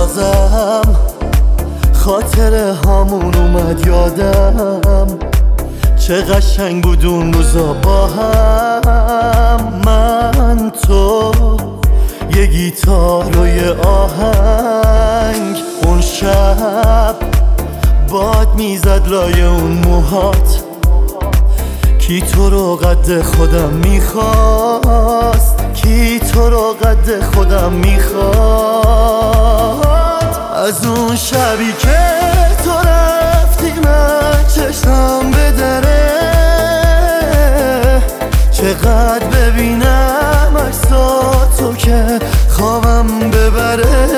بازم خاطر هامون اومد یادم، چه قشنگ بود اون روزا با هم. من تو یه گیتار و یه آهنگ، اون شب باد میزد لای اون موهات، کی تو رو قد خودم میخواست، کی تو رو قد خودم میخواست. از اون شبی که تو رفتی من چشم به دره، چقدر ببینم عکساتو که خوابم ببره.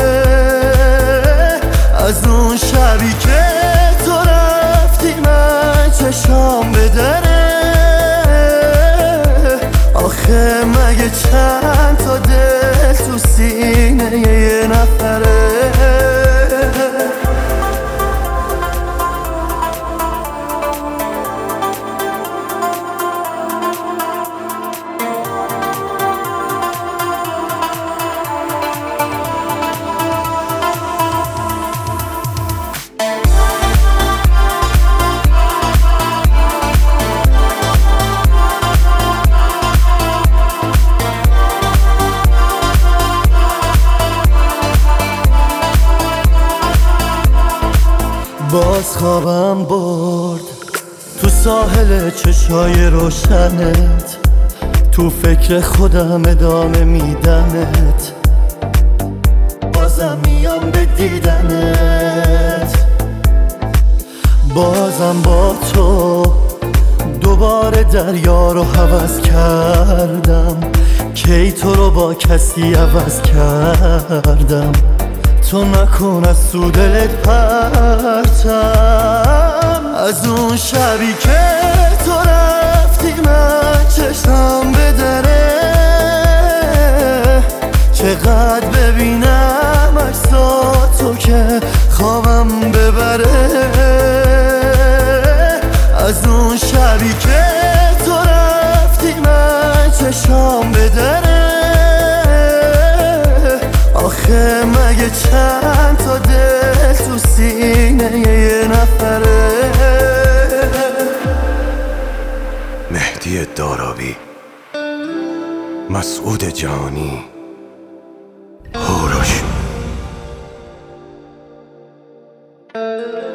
از اون شبی که تو رفتی من چشم به دره، آخه مگه چند تا دل تو سینه یه نفره. باز خوابم برد تو ساحل چشای روشنت، تو فکر خودم ادامه میدمت، بازم میام به دیدنت. بازم با تو دوباره دریا رو هوس کردم، کی تو رو با کسی عوض کردم. تو نکن از تو دلت پرتم، از اون شبی که تو رفتی من چشم به دره، چقدر ببینم عکساتو که خوابم ببره. از اون شبی که تو رفتی من چشم به دره، آخه مگه چند تا دل تو سینه یه نفره. مهدی دارابی، مسعود جانی، هوروش.